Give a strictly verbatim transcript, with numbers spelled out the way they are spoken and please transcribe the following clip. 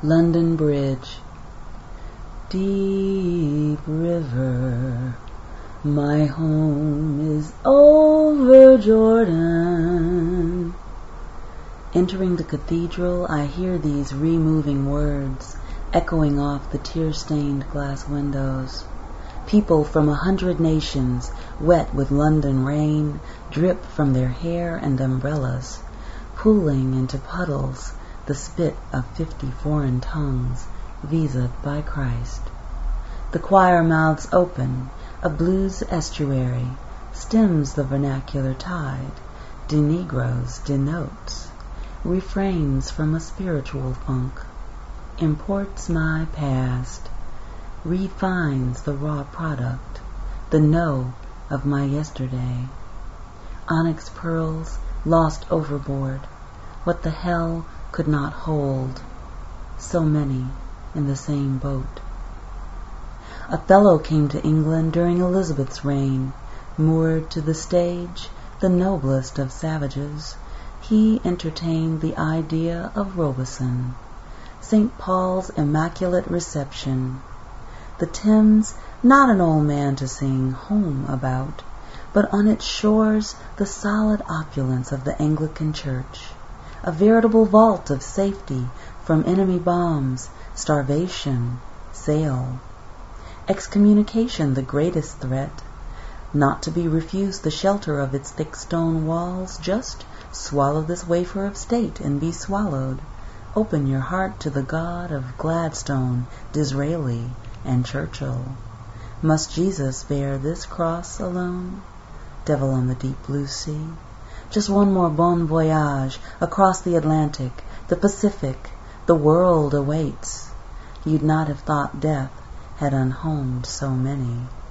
London Bridge. Deep river, my home is over Jordan. Entering the cathedral, I hear these re-moving words echoing off the tear-stained glass windows. People from a hundred nations, wet with London rain, drip from their hair and umbrellas, pooling into puddles the spit of fifty foreign tongues visaed by Christ. The choir mouths open, a blues estuary stems the vernacular tide, de Negroes denotes, refrains from a spiritual funk, imports my past, refines the raw product, the no of my yesterday. Onyx pearls lost overboard, what the hell could not hold, so many in the same boat. Othello came to England during Elizabeth's reign, moored to the stage, the noblest of savages. He entertained the idea of Robeson, Saint Paul's Immaculate Reception. The Thames, not an old man to sing home about, but on its shores the solid opulence of the Anglican Church, a veritable vault of safety from enemy bombs, starvation, sale. Excommunication the greatest threat, not to be refused the shelter of its thick stone walls. Just swallow this wafer of state and be swallowed. Open your heart to the God of Gladstone, Disraeli, and Churchill. Must Jesus bear this cross alone? Devil on the deep blue sea. Just one more bon voyage across the Atlantic, the Pacific, the world awaits. You'd not have thought death had unhomed so many.